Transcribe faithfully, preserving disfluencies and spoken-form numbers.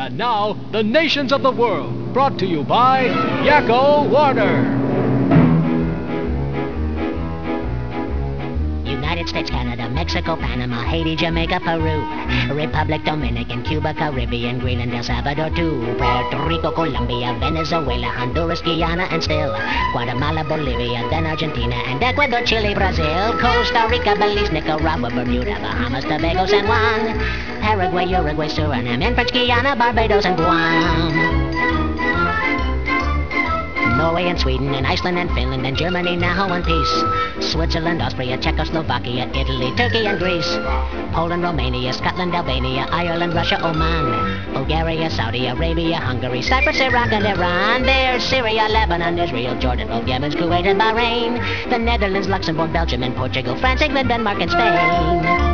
And now, the nations of the world, brought to you by Yakko Warner. United States, Canada, Mexico, Panama, Haiti, Jamaica, Peru, Republic, Dominican, Cuba, Caribbean, Greenland, El Salvador, too, Puerto Rico, Colombia, Venezuela, Honduras, Guyana, and still Guatemala, Bolivia, then Argentina, and Ecuador, Chile, Brazil, Costa Rica, Belize, Nicaragua, Bermuda, Bahamas, Tobago, San Juan, Paraguay, Uruguay, Suriname, and French Guiana, Barbados, and Guam. Norway and Sweden and Iceland and Finland and Germany now in peace. Switzerland, Austria, Czechoslovakia, Italy, Turkey and Greece. Poland, Romania, Scotland, Albania, Ireland, Russia, Oman. Bulgaria, Saudi Arabia, Hungary, Cyprus, Iraq and Iran. There's Syria, Lebanon, Israel, Jordan, both Yemen, Kuwait and Bahrain. The Netherlands, Luxembourg, Belgium and Portugal, France, England, Denmark and Spain.